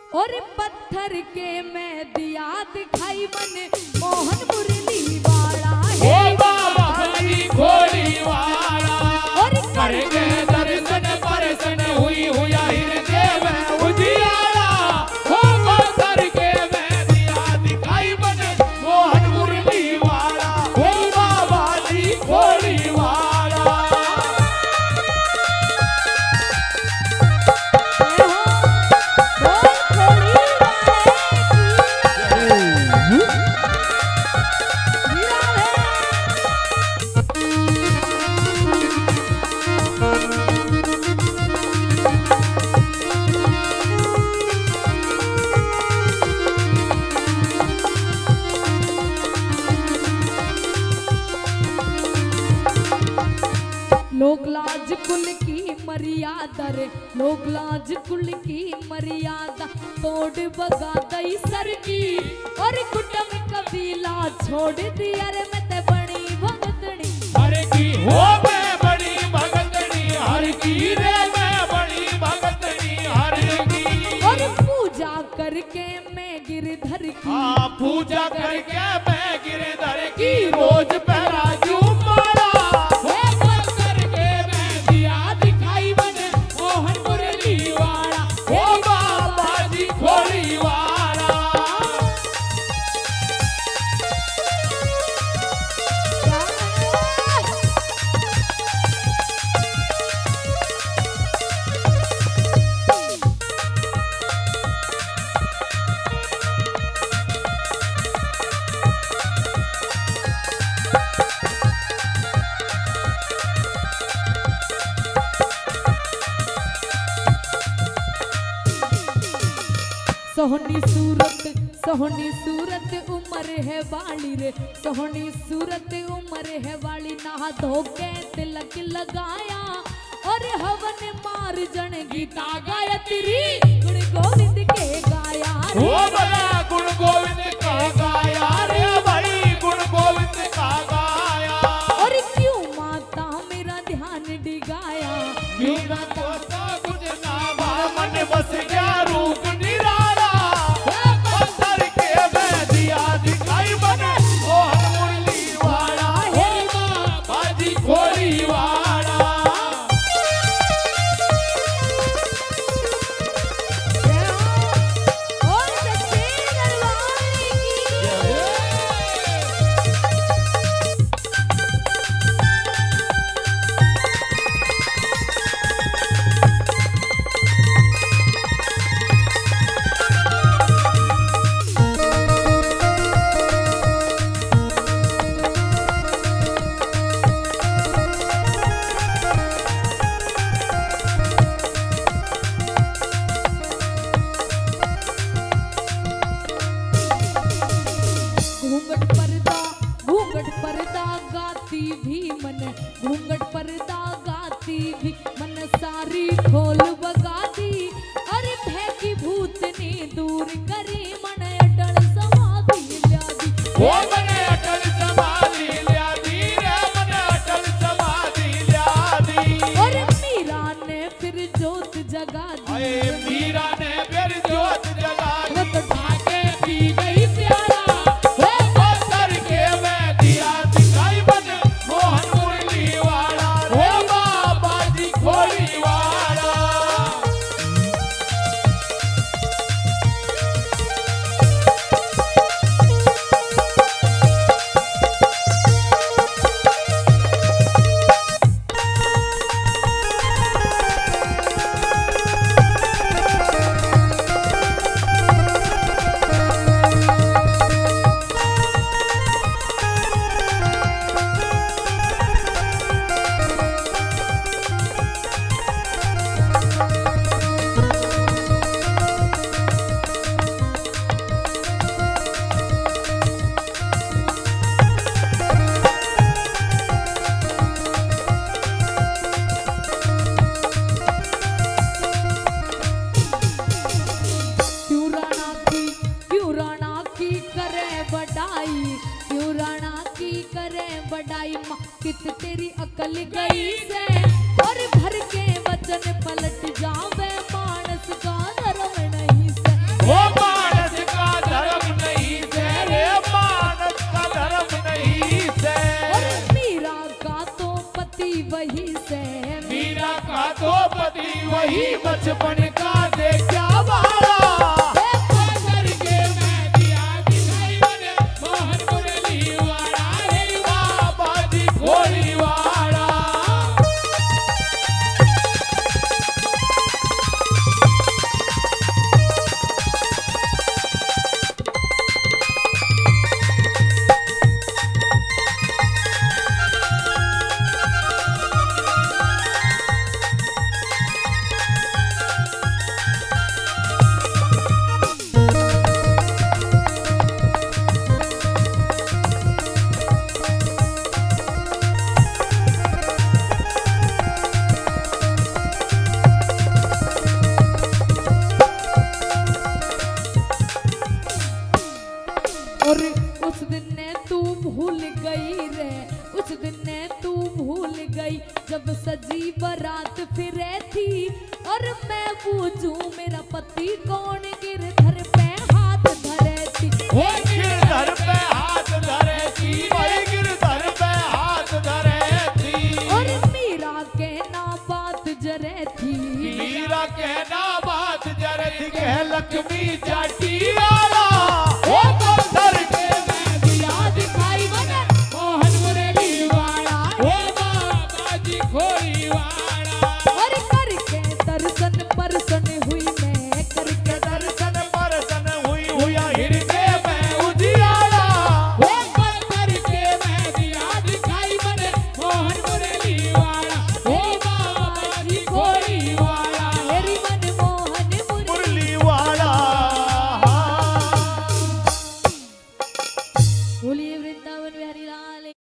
और पत्थर के मैं दिया दिखाई मन मोहन मुरली वाला हे बाबा जी खोली वाला और करके दर्शन परसन हुई हुआ हृदय में उजियारा हो पत्थर के मैं दिया दिखाई मन मोहन मुरली वाला हे बाबा जी खोली वाला लोक लाज कुल की मर्यादा रे लोक लाज कुल की मर्यादा तोड़ बगा दई सर की और कुटुंब कबीला छोड़ दिया रे मैं ते बड़ी भगतनी हर की हो मैं बड़ी भगतनी हर की रे मैं बड़ी भगतनी हर की और पूजा करके मैं गिरधर की हाँ पूजा करके मैं गिरधर की रोज पहरा जुमारा हे पत्थर के मैं दिया दिखाई बने मोहन मुरली वाला हे बाबा जी खोली वाला सोहनी सूरत उम्र है वाली रे सोहनी सूरत उम्र है वाली नहा धो के तिलक लगाया और हवन मार जन गीता गायत्री गुण गोविंद के गाया ओ भला गुण गोविंद का गाया रे भाई गुण गोविंद का गाया और क्यों माता मेरा ध्यान डिगाया मीरा तो कुछ ना मन बस गया रूप निराला पत्थर के मैं दिया दिखाई बने मोहन मुरली वाला हे बाबा जी खोली वाला और सच्चे दरबार की घूंघट पर्दा गाती भी मन घूंघट पर्दा गाती भी मन सारी खोल बगाती अरे भय की भूतनी दूर करी मन अटल समाधि ल्यादी वो मने अटल समाधि ल्यादी रे मने अटल समाधि ल्यादी और मीरा ने फिर जोत जगा दी अरे मीरा ने फिर जोत जगा दी ठाके पी गई प्यारा वो पत्थर के मैं दिया दिखाई बने मोहन मुरली वाला वो बाबा जी खोली वाला बढ़ाई माँ कित तेरी अकल गई से और भर के वचन पलट जावे मानस का धर्म नहीं से जी बचपन का देखा वाला पत्थर के मैं दिया दिखाई बने मोहन मुरली वाला हे बाबा जी खोरी वाला और उस दिन ने तू भूल गई रे, उस दिन ने तू भूल गई जब सजी बारात फिरे थी। और मैं पूछूं मेरा पति कौन गिरधर पे हाथ धरे थी। वो गिरधर पे हाथ धरे थी भाई गिरधर पे हाथ धरे थी और मीरा के ना बात जरे थी। मीरा के ना बात जरे थी कह लक्ष्मी जाटी वाला वो पत्थर के मैं दिया दिखाई बने मोहन मुरली वाला वो बाबा जी खोरी वाला और करके दर्शन परसन हुई मैं, करके दर्शन परसन हुई हुआ हृदय में उजियारा वो पत्थर के मैं दिया दिखाई बने मोहन मुरली वाला वो बाबा जी खोरी वाला मेरी मनमोहन मुरली वाला बोलिए वृंदावन बिहारी लाल।